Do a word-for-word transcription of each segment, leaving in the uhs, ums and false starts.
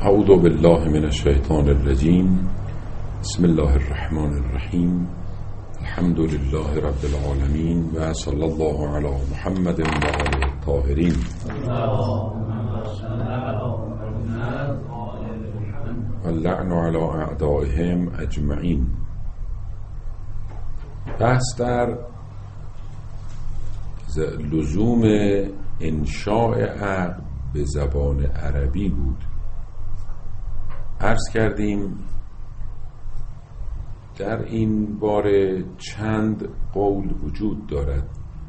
اعوذ بالله من الشیطان الرجیم. بسم الله الرحمن الرحیم. الحمد لله رب العالمین و صلی الله علی محمد و آله الطاهرین. و اللعن علی اعدائهم اجمعین. بحث در لزوم انشاء عقد به زبان عربی بود. عرض کردیم در این باره چند قول وجود دارد.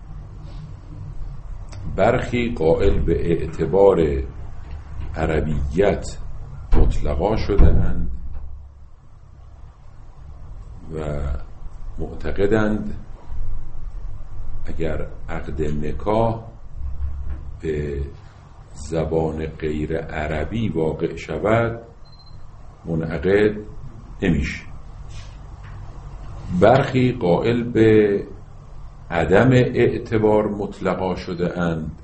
برخی قائل به اعتبار عربیت مطلقا شده‌اند و معتقدند اگر عقد نکاح به زبان غیر عربی واقع شود منعقد نمیشه. برخی قائل به عدم اعتبار مطلقا شده اند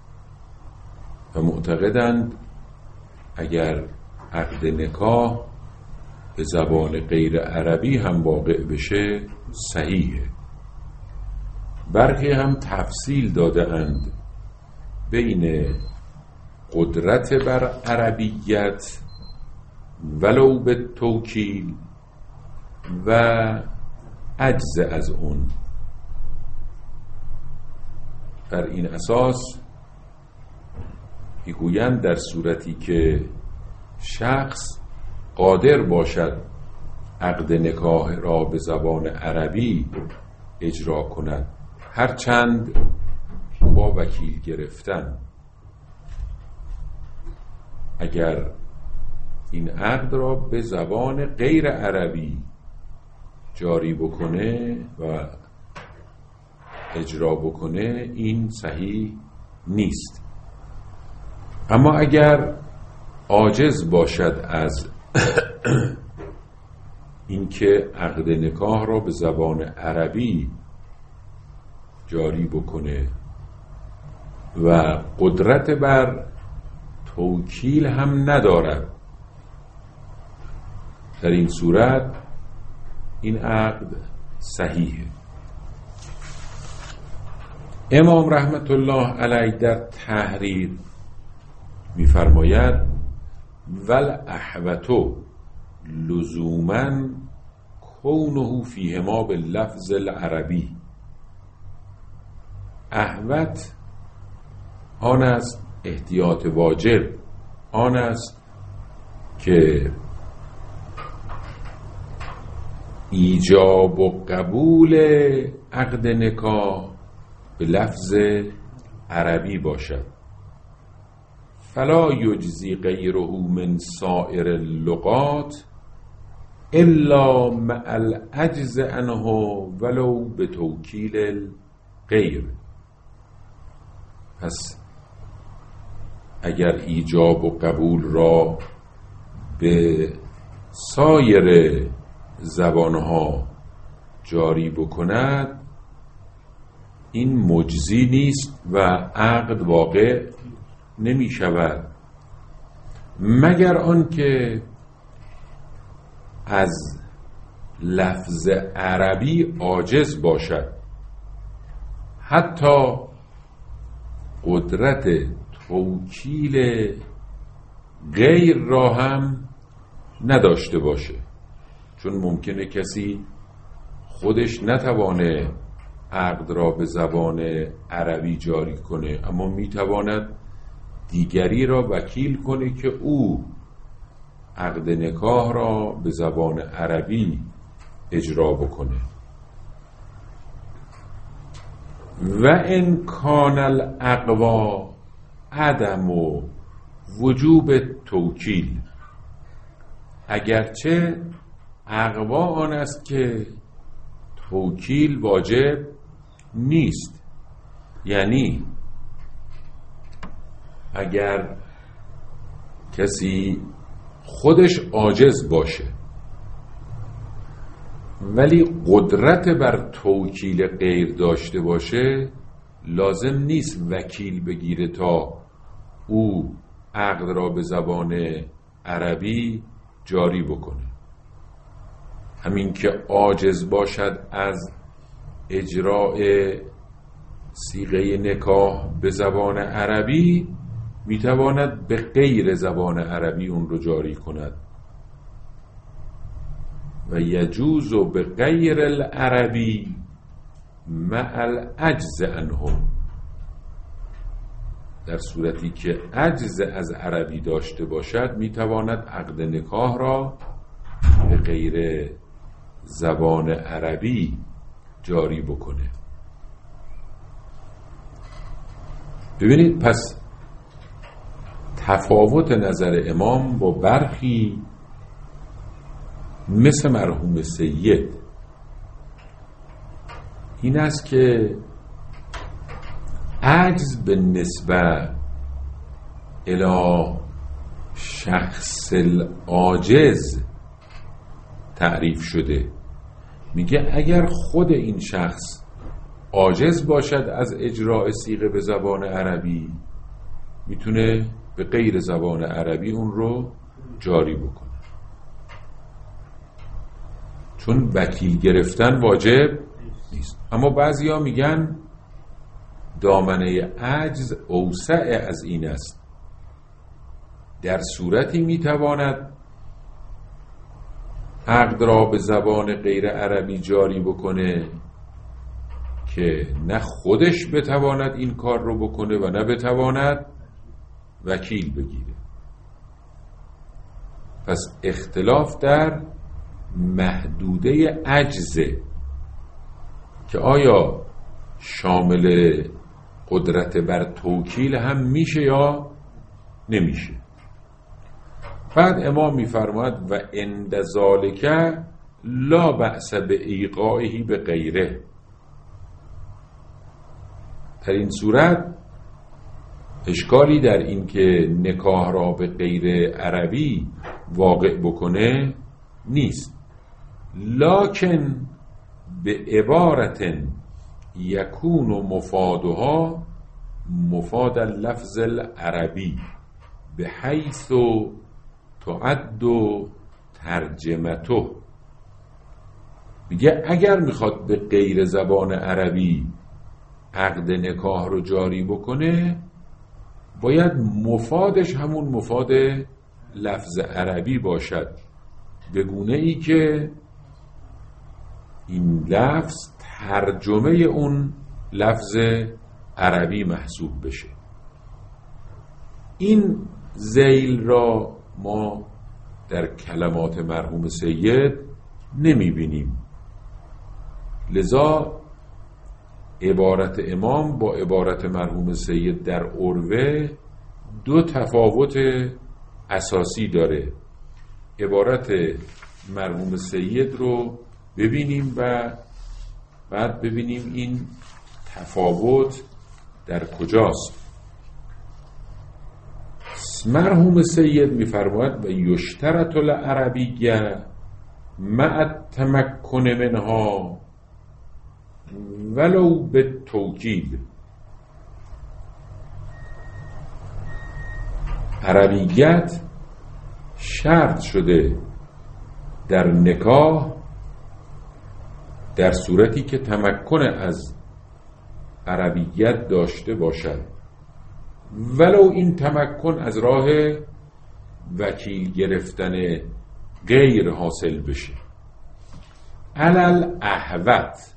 و معتقدند اگر عقد نکاح به زبان غیر عربی هم واقع بشه صحیحه. برخی هم تفصیل داده اند بین قدرت بر عربیت ولو به توکیل و عجز از اون. بر این اساس میگویند در صورتی که شخص قادر باشد عقد نکاح را به زبان عربی اجرا کند، هرچند با وکیل گرفتن، اگر این عقد را به زبان غیر عربی جاری بکنه و اجرا بکنه این صحیح نیست. اما اگر عاجز باشد از اینکه عقد نکاح را به زبان عربی جاری بکنه و قدرت بر توکیل هم ندارد، در این صورت این عقد صحیحه. امام رحمت الله علیه در تحریر می‌فرماید والاحوط لزوما کونه فیهما باللفظ العربی. احوط آن است، احتیاط واجب آن است که ایجاب و قبول عقد نکاح به لفظ عربی باشد. فلا یجزی غیره من سائر اللغات الا مع العجز عنه ولو به توکیل الغیر. پس اگر ایجاب و قبول را به سایر زبانها جاری بکند این مجزی نیست و عقد واقع نمی شود، مگر آنکه از لفظ عربی عاجز باشد، حتی قدرت توکیل غیر را هم نداشته باشه. چون ممکنه کسی خودش نتوانه عقد را به زبان عربی جاری کنه، اما میتواند دیگری را وکیل کنه که او عقد نکاح را به زبان عربی اجرا بکنه. و ان کان الاقوا عدم و وجوب توکیل. اگرچه اقوا آن است که توکیل واجب نیست، یعنی اگر کسی خودش عاجز باشه ولی قدرت بر توکیل غیر داشته باشه، لازم نیست وکیل بگیره تا او عقد را به زبان عربی جاری بکنه. همین که عاجز باشد از اجراء صیغه نکاح به زبان عربی، میتواند به غیر زبان عربی اون رو جاری کند. و یجوز به غیر العربی مع العجز عنه، در صورتی که عجز از عربی داشته باشد میتواند عقد نکاح را به غیر زبان عربی جاری بکنه. ببینید پس تفاوت نظر امام با برخی مثل مرحوم سید این است که عجز به نسبت الی شخص العاجز تعریف شده. میگه اگر خود این شخص عاجز باشد از اجراء صیغه به زبان عربی، میتونه به غیر زبان عربی اون رو جاری بکنه، چون وکیل گرفتن واجب نیست. اما بعضیا میگن دامنه عجز اوسع از این است، در صورتی میتواند عقد را به زبان غیر عربی جاری بکنه که نه خودش بتواند این کار رو بکنه و نه بتواند وکیل بگیره. پس اختلاف در محدوده عجزه که آیا شامل قدرت بر توکیل هم میشه یا نمیشه. بعد امام میفرماید و عند ذالک لا بأس بایقاعه به غیره، در این صورت اشکالی در این که نکاح را به غیر عربی واقع بکنه نیست، لکن به عبارت یکون مفادها مفاد اللفظ العربی به حیث تعد ترجمته. میگه اگر میخواد به غیر زبان عربی عقد نکاح رو جاری بکنه، باید مفادش همون مفاد لفظ عربی باشد، به گونه ای که این لفظ ترجمه اون لفظ عربی محسوب بشه. این ذیل را ما در کلمات مرحوم سید نمی بینیم، لذا عبارت امام با عبارت مرحوم سید در عروه دو تفاوت اساسی داره. عبارت مرحوم سید رو ببینیم و بعد ببینیم این تفاوت در کجاست. مرحوم سید میفرماید و یشترط العربیه مع التمکن منها ولو به توکید. عربیت شرط شده در نکاح در صورتی که تمکن از عربیت داشته باشد، ولو این تمکن از راه وکیل گرفتن غیر حاصل بشه. علل احوت.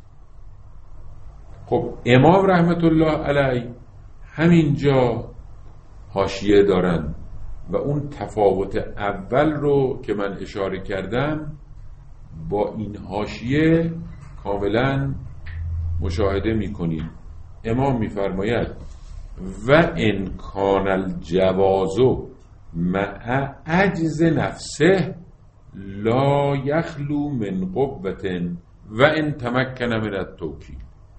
خب امام رحمت الله علیه همینجا حاشیه دارن و اون تفاوت اول رو که من اشاره کردم با این حاشیه کاملا مشاهده میکنید. امام میفرماید و ان کان الجواز مع عجز نفسه لا یخلو من قوة و ان تمکن من التوکید.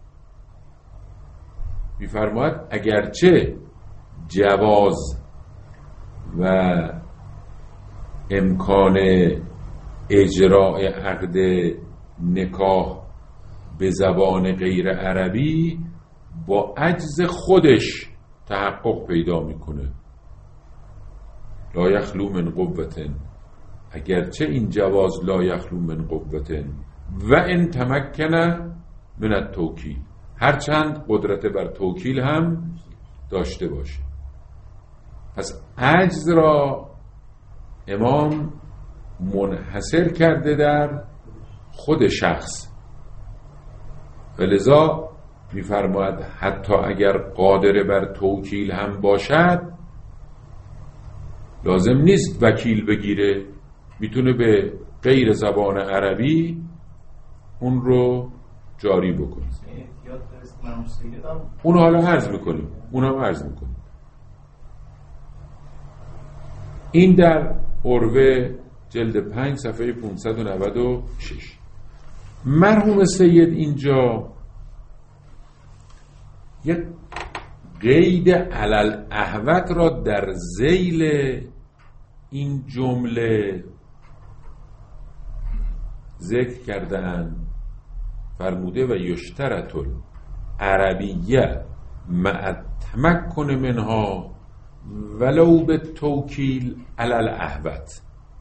میفرماید اگرچه جواز و امکان اجراء عقد نکاح به زبان غیر عربی با عجز خودش تحقق پیدا میکنه، لا یخلو من قوة، اگرچه این جواز لا یخلو من قوة و ان تمکن من التوکیل، هرچند قدرت بر توکیل هم داشته باشه. پس عجز را امام منحصر کرده در خود شخص، ولذا می‌فرماید حتی اگر قادر بر توکیل هم باشد لازم نیست وکیل بگیره، میتونه به غیر زبان عربی اون رو جاری بکنه. اون حالا عرض میکنیم اون هم عرض میکنیم. این در عروه جلد پنج صفحه پانصد و نود و شش. مرحوم سید اینجا یک قید علل احوت را در ذیل این جمله ذکر کردن، فرموده و یشترط العربیه مع التمکن منها ولو به توکیل علل احوت.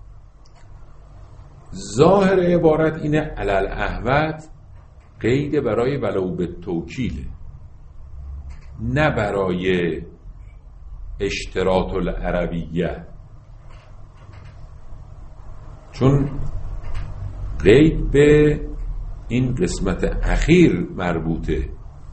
ظاهر عبارت اینه علل احوت قید برای ولو به توکیله، نه برای اشتراط العربیه، چون قید به این قسمت اخیر مربوطه.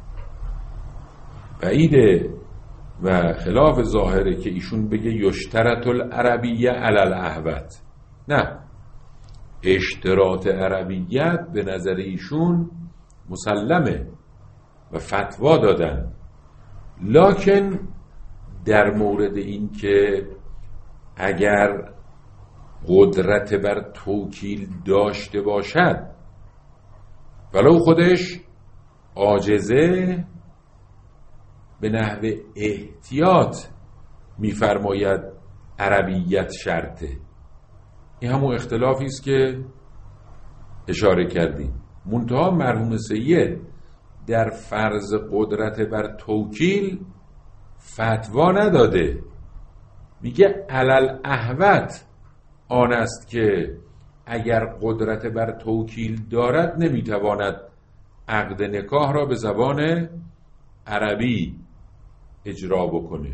بعیده و خلاف ظاهره که ایشون بگه یشترط العربیه علی الاحوت. نه، اشتراط عربیت به نظر ایشون مسلمه و فتوا دادن، لکن در مورد این که اگر قدرت بر توکیل داشته باشد ولو خودش عاجزه، به نحو احتیاط میفرماید عربیت شرطه. این همون اختلافی است که اشاره کردیم. منتها مرحوم سید در فرض قدرت بر توکیل فتوا نداده، میگه علل احوت آن است که اگر قدرت بر توکیل دارد نمیتواند عقد نکاح را به زبان عربی اجرا بکنه.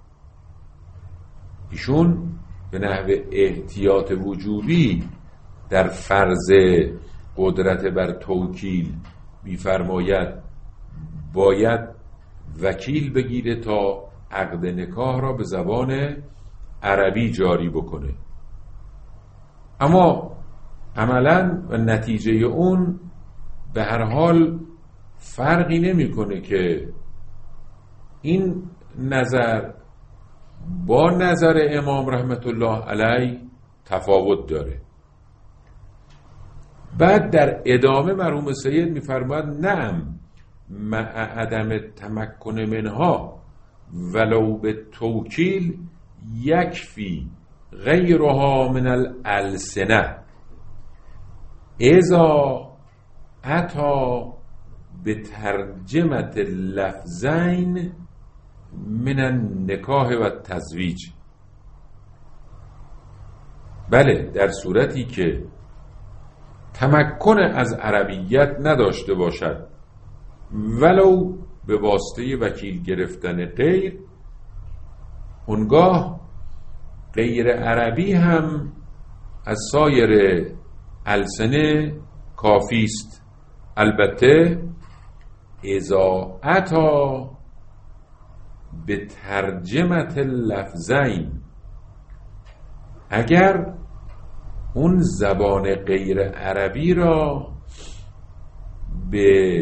ایشون به نحو احتیاط وجوبی در فرض قدرت بر توکیل میفرماید باید وکیل بگیره تا عقد نکاح را به زبان عربی جاری بکنه، اما عملاً و نتیجه اون به هر حال فرقی نمیکنه که این نظر با نظر امام رحمت الله علیه تفاوت داره. بعد در ادامه مرحوم سید میفرماید نعم مع عدم تمکن منها ولو به توکیل یکفی غیرها من الالسنه اذا اتا به ترجمت لفظین من النکاح و تزویج. بله، در صورتی که تمکن از عربیت نداشته باشد ولو به واسطه وکیل گرفتن غیر، اونگاه غیر عربی هم از سایر السنه کافی است. البته اذا اتا به ترجمت لفظین، اگر اون زبان غیر عربی را به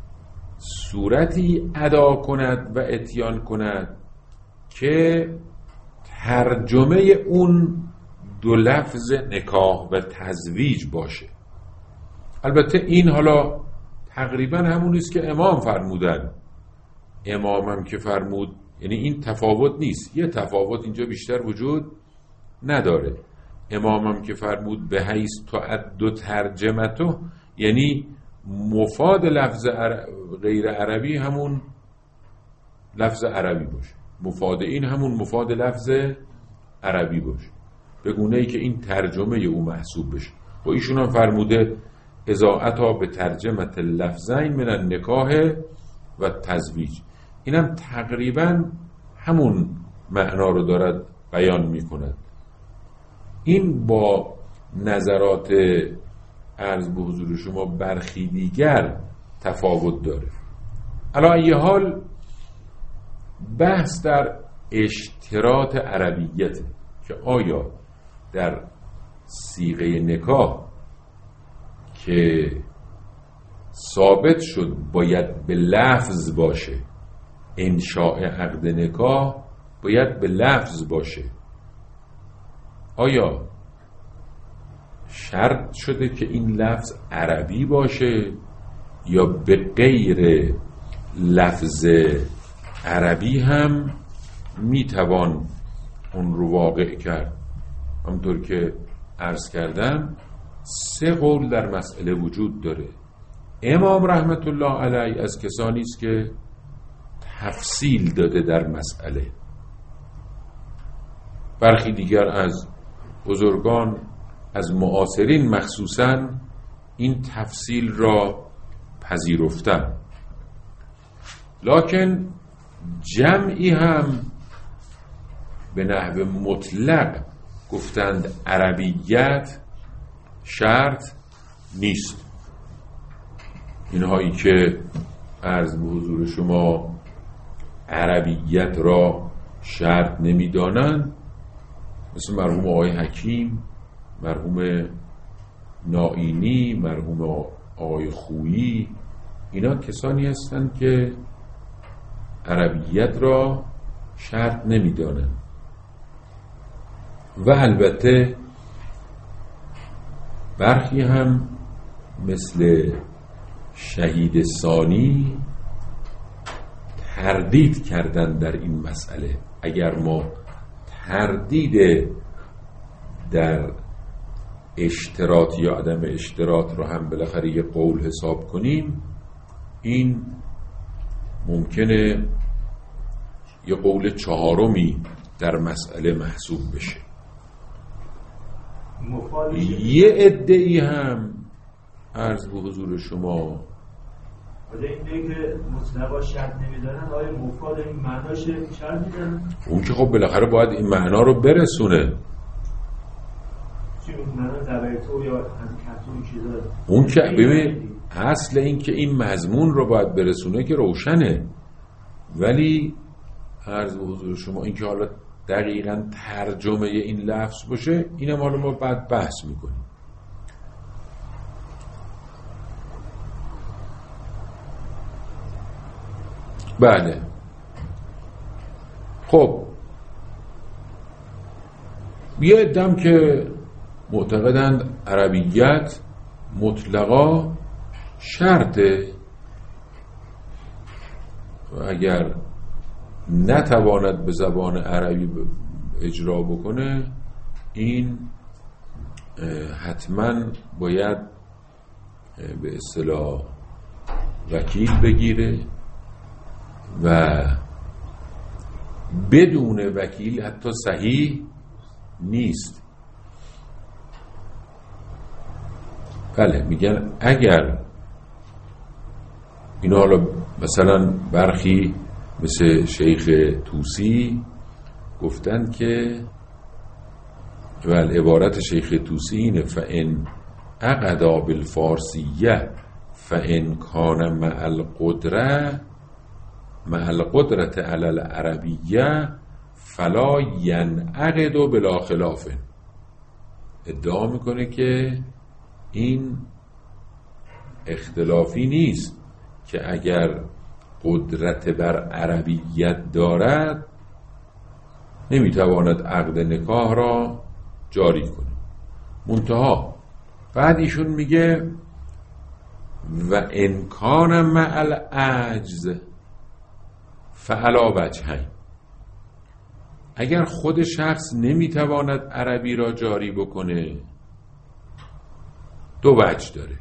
صورتی ادا کند و اتیان کند که ترجمه اون دو لفظ نکاح و تزویج باشه. البته این حالا تقریبا همون است که امام فرمودن. امامم که فرمود، یعنی این تفاوت نیست، یه تفاوت اینجا بیشتر وجود نداره. امامم که فرمود به حیث تعد ترجمتو، یعنی مفاد لفظ عرب غیر عربی همون لفظ عربی باشه، مفاد این همون مفاد لفظ عربی باشه، به گونه ای که این ترجمه او محسوب بشه. و ایشون هم فرموده اضاعتا به ترجمه لفظین من النکاح و تزویج. اینم تقریبا همون معنا رو دارد بیان می کند. این با نظرات عرض به حضور شما برخی دیگر تفاوت داره. علی ای حال بحث در اشتراط عربیت که آیا در صیغه نکاح که ثابت شد باید به لفظ باشه، انشاء عقد نکاح باید به لفظ باشه، آیا شرط شده که این لفظ عربی باشه یا به غیر لفظ عربی هم میتوان اون رو واقع کرد؟ همونطور که عرض کردم سه قول در مسئله وجود داره. امام رحمت الله علیه از کسانی است که تفصیل داده در مسئله. برخی دیگر از بزرگان از معاصرین مخصوصاً این تفصیل را پذیرفتن، لکن جمعی هم به نحو مطلق گفتند عربیت شرط نیست. اینهایی که عرض به حضور شما عربیت را شرط نمیدانند، مثل مرحوم آقای حکیم، مرحوم نائینی، مرحوم آقای خویی، اینا کسانی هستند که عربیت را شرط نمیدانند. و البته برخی هم مثل شهید ثانی تردید کردن در این مسئله. اگر ما تردید در اشتراط یا عدم اشتراط رو هم بالاخره یه قول حساب کنیم، این ممکنه یه قول چهارمی در مسئله محسوب بشه. یه عده‌ای هم عرض به حضور شما این که مطلقا شرط نمیدارن، آیا مفاد این معناش شرط میدارن؟ اون که خب بالاخره باید این معنا رو برسونه. چی معنا زبرتو یا هندکتو این چیزا؟ اون که ببین اصل این که این مضمون رو باید برسونه که روشنه، ولی عرض به حضور شما این که حالا دقیقاً ترجمه این لفظ باشه، اینم حالا ما بعد بحث میکنیم. بله خب یه عده‌ام که معتقدند عربیت مطلقا شرطه و اگر نتواند به زبان عربی اجرا بکنه این حتما باید به اصطلاح وکیل بگیره و بدون وکیل حتی صحیح نیست. بله میگن اگر اینا حالا مثلا برخی مثل شیخ طوسی گفتن که و عبارت شیخ طوسی اینه فَإِنْ عَقَدَا بِالْفَارسِيَّةِ فَإِنْ كَانَ مَعَ الْقُدْرَةِ مع القدرت علی العربیه فلا ینعقد بلا خلاف. ادعا میکنه که این اختلافی نیست که اگر قدرت بر عربیت دارد نمیتواند عقد نکاح را جاری کنه. منتها بعد ایشون میگه و انکان مع العجز فعلا وجهین، اگر خود شخص نمیتواند عربی را جاری بکنه دو وجه داره.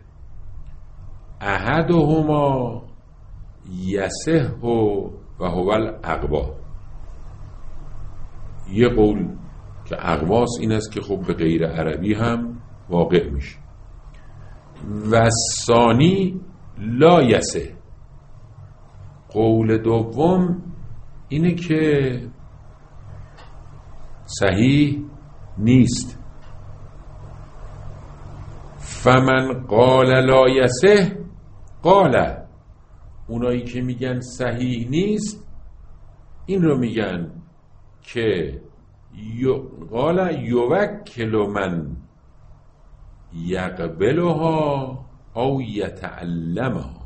احدهما یصح و هو الاقوا، یه قول که اقواس این است که خب به غیر عربی هم واقع میشه. و ثانی لا یسه، قول دوم اینه که صحیح نیست. فمن قال لا یسه قال، اونایی که میگن صحیح نیست این رو میگن که قال یوکل من یقبلها او یتعلمها،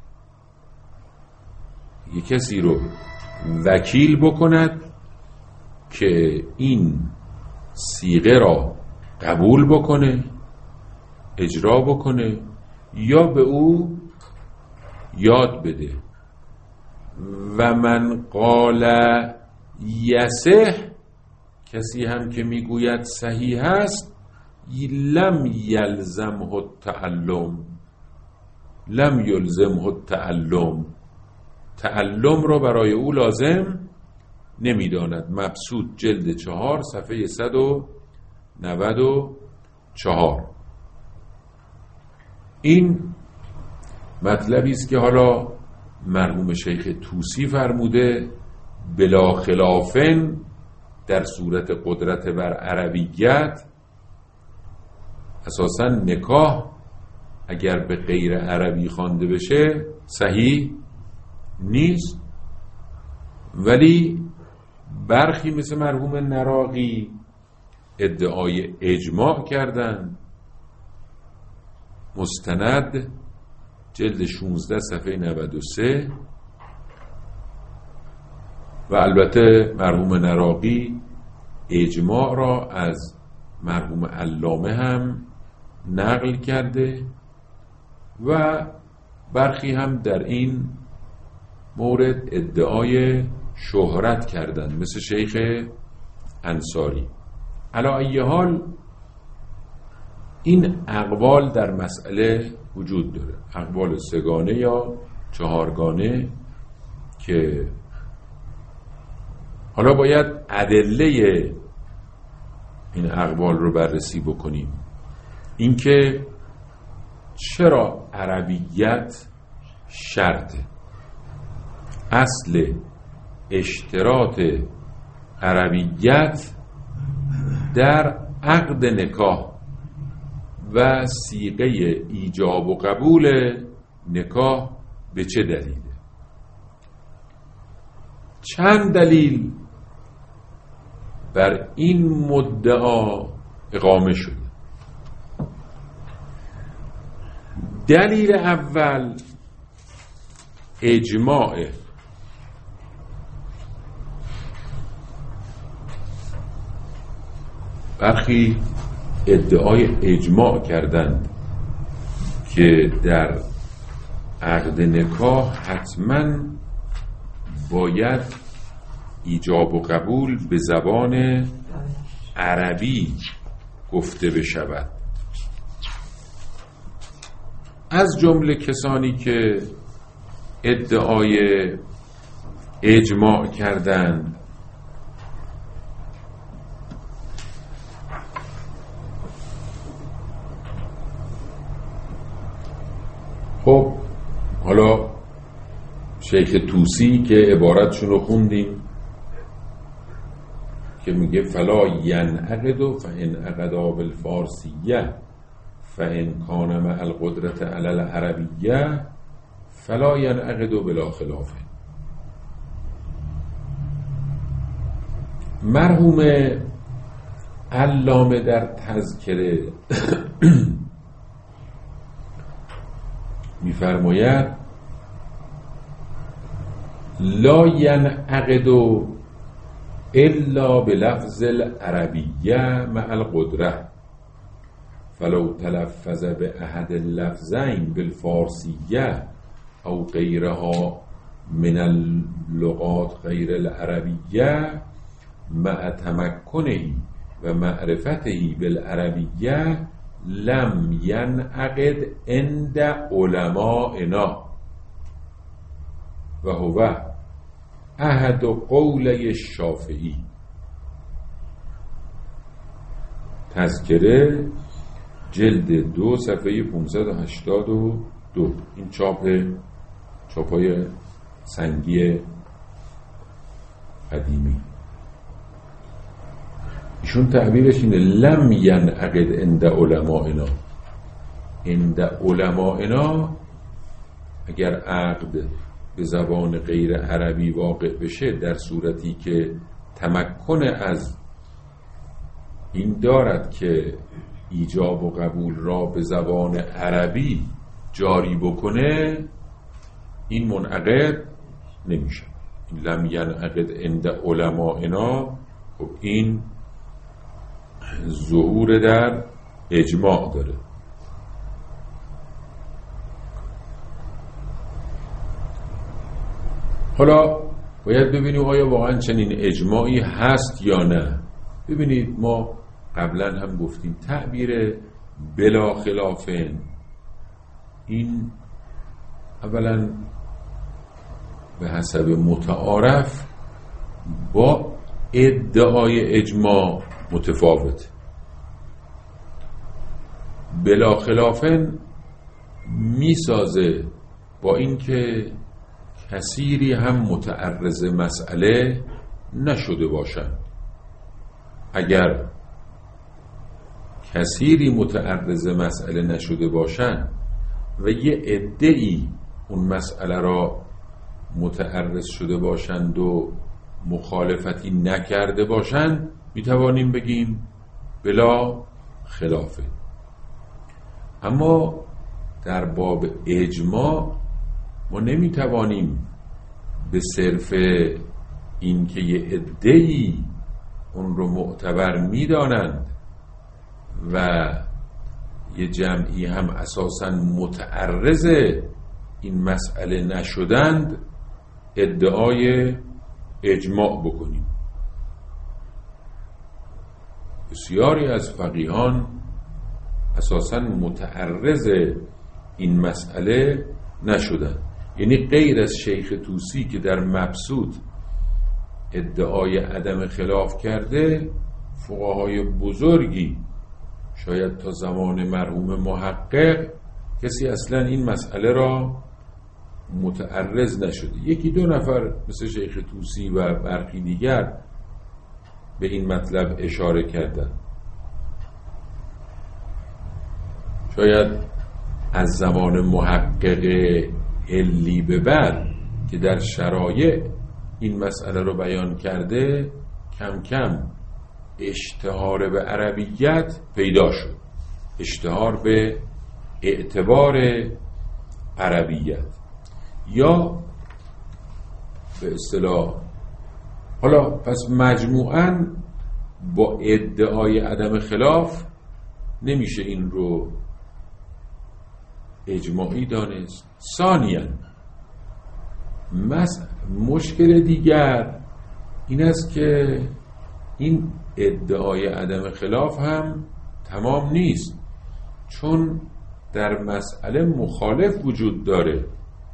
یه کسی رو وکیل بکند که این صیغه را قبول بکنه، اجرا بکنه یا به او یاد بده. و من قال یصح، کسی هم که میگوید صحیح است، لم یلزمه التعلم، لم یلزمه التعلم، تعلم را برای او لازم نمیداند. مبسوط جلد چهار صفحه صد و نود و چهار. این مطلبی است که حالا مرحوم شیخ طوسی فرموده بلا خلافن در صورت قدرت بر عربیت اساساً نکاح اگر به غیر عربی خوانده بشه صحیح نیست. ولی برخی مثل مرحوم نراقی ادعای اجماع کردن، مستند جلد شانزده صفحه نود و سه. و البته مرحوم نراقی اجماع را از مرحوم علامه هم نقل کرده و برخی هم در این مورد ادعای شهرت کردند مثل شیخ انصاری. علی ای حال این اقوال در مسئله وجود داره، اقوال سگانه یا چهارگانه، که حالا باید ادله این اقوال رو بررسی بکنیم. اینکه چرا عربیت شرطه، اصل اشتراط عربیت در عقد نکاح و صیغه ایجاب و قبول نکاح به چه دلیله؟ چند دلیل بر این مدعا اقامه شده. دلیل اول اجماع، برخی ادعای اجماع کردند که در عقد نکاح حتما باید ایجاب و قبول به زبان عربی گفته بشود. از جمله کسانی که ادعای اجماع کردند خب حالا شیخ طوسی که عبارتشون رو خوندیم که میگه فلا ینعقد فان عقدا بالفارسیه فان کان مع القدرت علی العربیه فلا ینعقد بلا خلاف. مرحوم علامه در تذکره میفرماید لا ینعقد الا بلفظ العربیه مع القدره فلو تلفظ به احد اللفظین بالفارسیه او غیرها من اللغات غیر العربیه مع تمکنه و معرفته بالعربیه لم ینعقد عند علمائنا و هو احد قولی الشافعی. تذکره جلد دو صفحه پانصد و هشتاد و دو. این چاپ چاپای سنگی قدیمی. ایشون تعبیرش اینه لم ینعقد عند علمائنا. عند علمائنا اگر عقد به زبان غیر عربی واقع بشه در صورتی که تمکن از این دارد که ایجاب و قبول را به زبان عربی جاری بکنه، این منعقد نمیشه. لم ینعقد عند علمائنا، خب این ظهور در اجماع داره. حالا باید ببینیم آیا واقعا چنین اجماعی هست یا نه. ببینید ما قبلا هم گفتیم تعبیر بلا خلافن این اولا به حسب متعارف با ادعای اجماع متفاوت. بلا خلافن میسازه با اینکه کثیری هم متعرض مسئله نشده باشند. اگر کثیری متعرض مسئله نشده باشند و یه عده‌ای اون مسئله را متعرض شده باشند و مخالفتی نکرده باشند، میتوانیم بگیم بلا خلافه. اما در باب اجماع ما نمیتوانیم به صرف این که یه عده‌ای اون رو معتبر میدانند و یه جمعی هم اساساً متعرض این مسئله نشدند ادعای اجماع بکنیم. بسیاری از فقیهان اساساً متعرض این مسئله نشدند. یعنی غیر از شیخ طوسی که در مبسوط ادعای عدم خلاف کرده، فقهای بزرگی شاید تا زمان مرحوم محقق کسی اصلا این مسئله را متعرض نشده. یکی دو نفر مثل شیخ طوسی و برخی دیگر به این مطلب اشاره کردن. شاید از زمان محقق حلی به بعد که در شرایع این مسئله رو بیان کرده کم کم اشتهار به عربیت پیدا شد، اشتهار به اعتبار عربیت، یا به اصطلاح حالا پس مجموعاً با ادعای عدم خلاف نمیشه این رو اجماعی دانست. ثانیاً مشکل دیگر این است که این ادعای عدم خلاف هم تمام نیست، چون در مسئله مخالف وجود داره.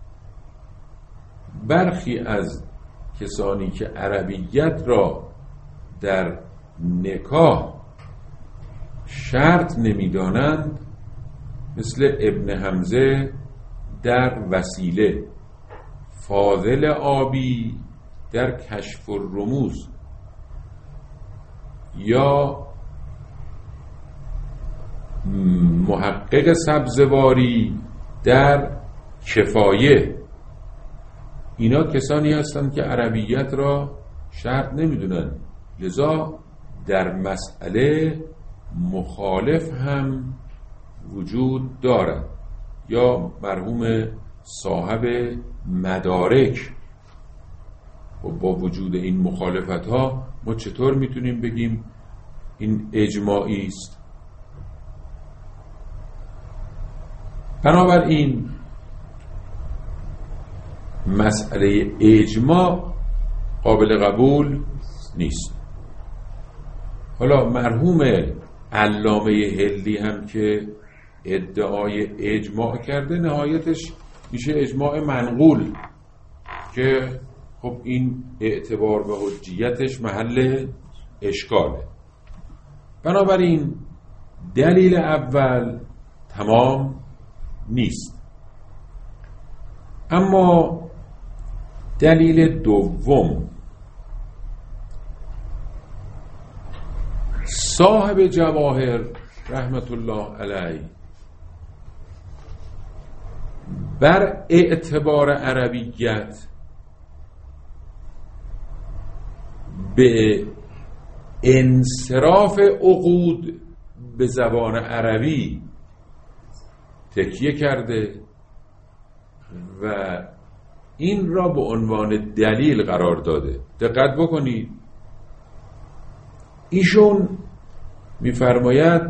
برخی از کسانی که عربیت را در نکاح شرط نمیدانند، مثل ابن حمزه در وسیله، فاضل آبی در کشف الرموز، یا محقق سبزواری در کفایه. اینا کسانی هستند که عربیت را شرط نمیدونن، لذا در مسئله مخالف هم وجود دارد. یا مرحوم صاحب مدارک، و با وجود این مخالفت ها ما چطور میتونیم بگیم این اجماعی است؟ بنابراین مسئله اجماع قابل قبول نیست. حالا مرحوم علامه حلی هم که ادعای اجماع کرده، نهایتش میشه اجماع منقول که خب این اعتبار به حجیتش محل اشکاله. بنابراین دلیل اول تمام نیست. اما دلیل دوم، صاحب جواهر رحمت الله علیه بر اعتبار عربیت به انصراف عقود به زبان عربی تکیه کرده و این را به عنوان دلیل قرار داده. دقت بکنید، ایشون می‌فرماید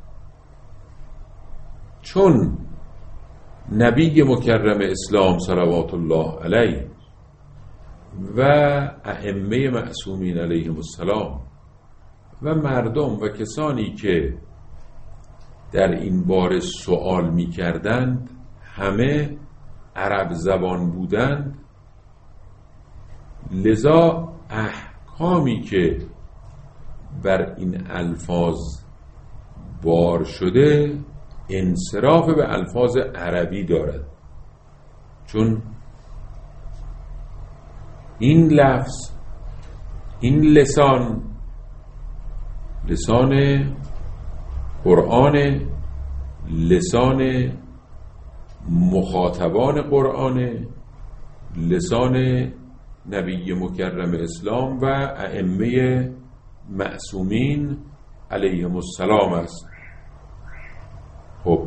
چون نبی مکرم اسلام صلوات الله علیه و ائمه معصومین علیهم السلام و مردم و کسانی که در این باره سوال می کردند همه عرب زبان بودند، لذا احکامی که بر این الفاظ بار شده انصراف به الفاظ عربی دارد، چون این لفظ، این لسان لسان قرآن، لسان مخاطبان قرآن، لسان نبی مکرم اسلام و ائمه معصومین علیهم السلام است. خب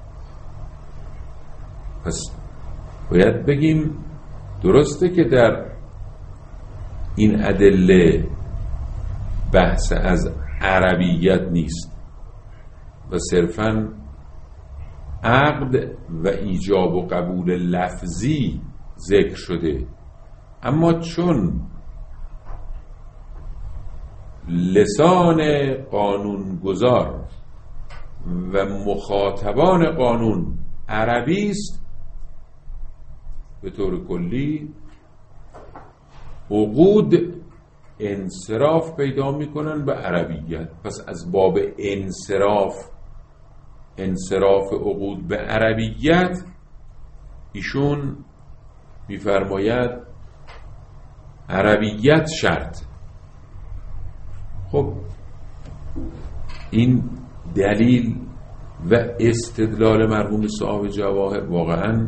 پس باید بگیم درسته که در این ادله بحث از عربیت نیست و صرفاً عقد و ایجاب و قبول لفظی ذکر شده، اما چون لسان قانونگذار و مخاطبان قانون عربی است، به طور کلی عقود انصراف پیدا میکنن به عربیت. پس از باب انصراف انصراف عقود به عربیت ایشون میفرماید عربیت شرط. خب این دلیل و استدلال مرحوم صاحب جواهر واقعا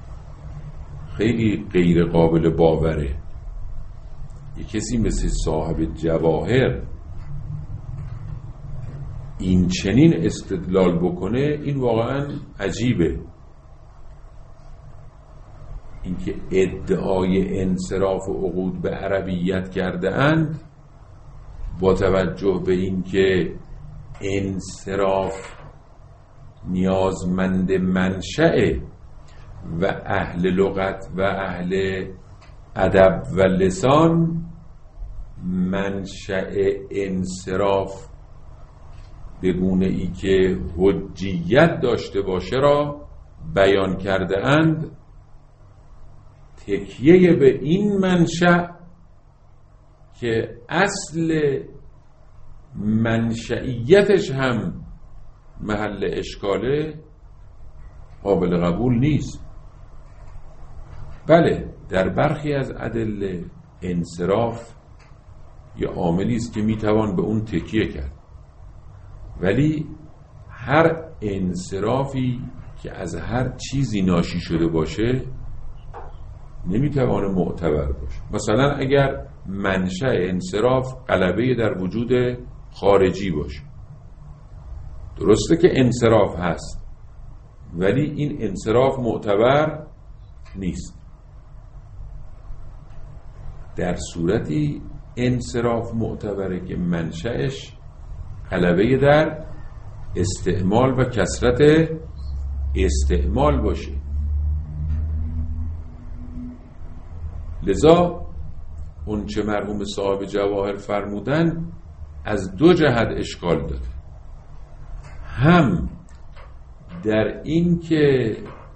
خیلی غیر قابل باوره. یک کسی مثل صاحب جواهر این چنین استدلال بکنه، این واقعا عجیبه. اینکه ادعای انصراف عقود به عربیت کرده اند با توجه به اینکه انصراف نیازمند منشأ و اهل لغت و اهل ادب و لسان منشأ انصراف به گونه ای که حجیت داشته باشه را بیان کرده اند، تکیه به این منشأ که اصل منشئیتش هم محل اشکاله قابل قبول نیست. بله، در برخی از ادله انصراف یه عاملی است که میتوان به اون تکیه کرد، ولی هر انصرافی که از هر چیزی ناشی شده باشه نمیتوانه معتبر باشه. مثلا اگر منشأ انصراف غلبه در وجود خارجی باشه، درسته که انصراف هست ولی این انصراف معتبر نیست. در صورتی انصراف معتبره که منشأش غلبه در استعمال و کثرت استعمال باشه. لذا اون چه مرحوم صاحب جواهر فرمودن از دو جهت اشکال داره، هم در این که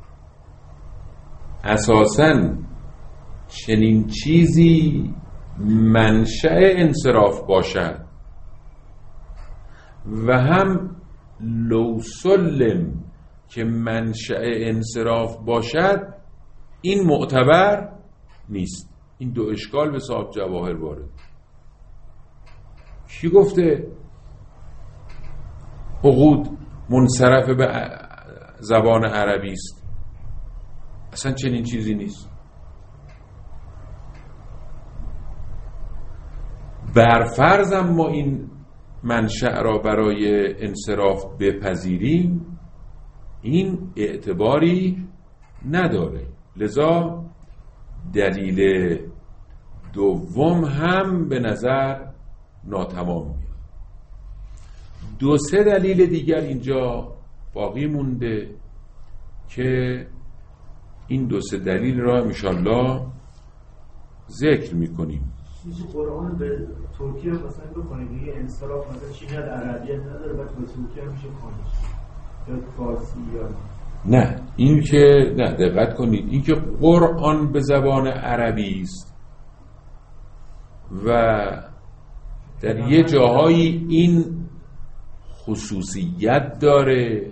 اساساً چنین چیزی منشأ انصراف باشد و هم لو سلم که منشأ انصراف باشد این معتبر نیست. این دو اشکال به صاحب جواهر وارد. کی گفته عقود منصرف به زبان عربی است؟ اصلا چنین چیزی نیست. برفرض ما این منشأ را برای انصراف بپذیریم این اعتباری نداره. لذا دلیل دوم هم به نظر ناتمام میاد. دو سه دلیل دیگر اینجا باقی مونده که این دو سه دلیل را انشالله ذکر میکنیم. میشه قرآن به ترکی هم مثلا بکنید دیگه انصراف مثلا چی ند عربیت نداره و به ترکی هم میشه کنید یا فارسی یا نه. این که نه دقت کنید، این که قرآن به زبان عربی است و در یه جاهایی این خصوصیت داره،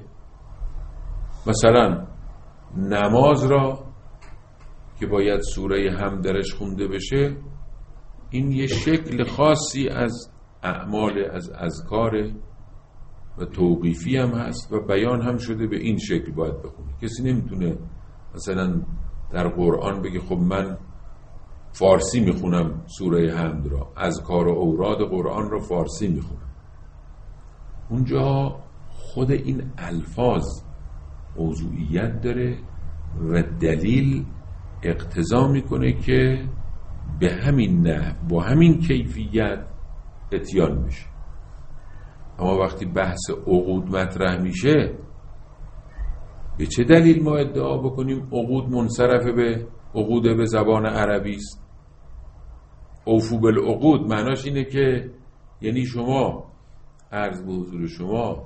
مثلا نماز را که باید سوره حمد درش خونده بشه این یه شکل خاصی از اعمال از اذکار و توقیفی هم هست و بیان هم شده به این شکل باید بخونه. کسی نمیتونه مثلا در قرآن بگه خب من فارسی میخونم سوره حمد را، اذکار و اوراد قرآن را فارسی میخونم. اونجا خود این الفاظ موضوعیت داره و دلیل اقتضا میکنه که به همین نه با همین کیفیت اتیان بشه. اما وقتی بحث عقود مطرح میشه به چه دلیل ما ادعا بکنیم عقود منصرف به عقود به زبان عربی است؟ اوفو بالعقود معناش اینه که یعنی شما عرض به حضور شما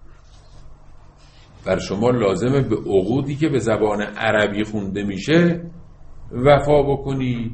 بر شما لازمه به عقودی که به زبان عربی خونده میشه وفا بکنی،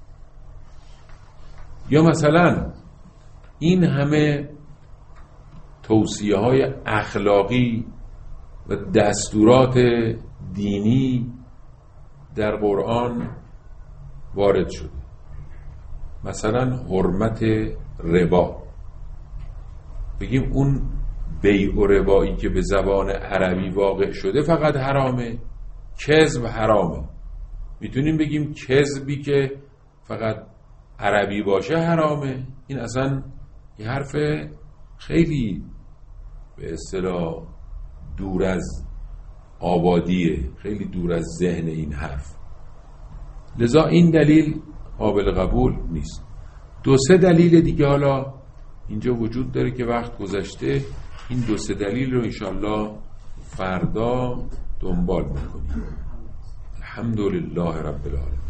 یا مثلا این همه توصیه های اخلاقی و دستورات دینی در قرآن وارد شده، مثلا حرمت ربا، بگیم اون بیع و ربایی که به زبان عربی واقع شده فقط حرامه، کذب حرامه. میتونیم بگیم کذبی که فقط عربی باشه حرامه. این اصلا یه حرف خیلی به اصطلاح دور از آبادیه، خیلی دور از ذهن این حرف. لذا این دلیل قابل قبول نیست. دو سه دلیل دیگه حالا اینجا وجود داره که وقت گذشته، این دو سه دلیل رو انشالله فردا دنبال میکنیم. الحمدلله رب العالمین.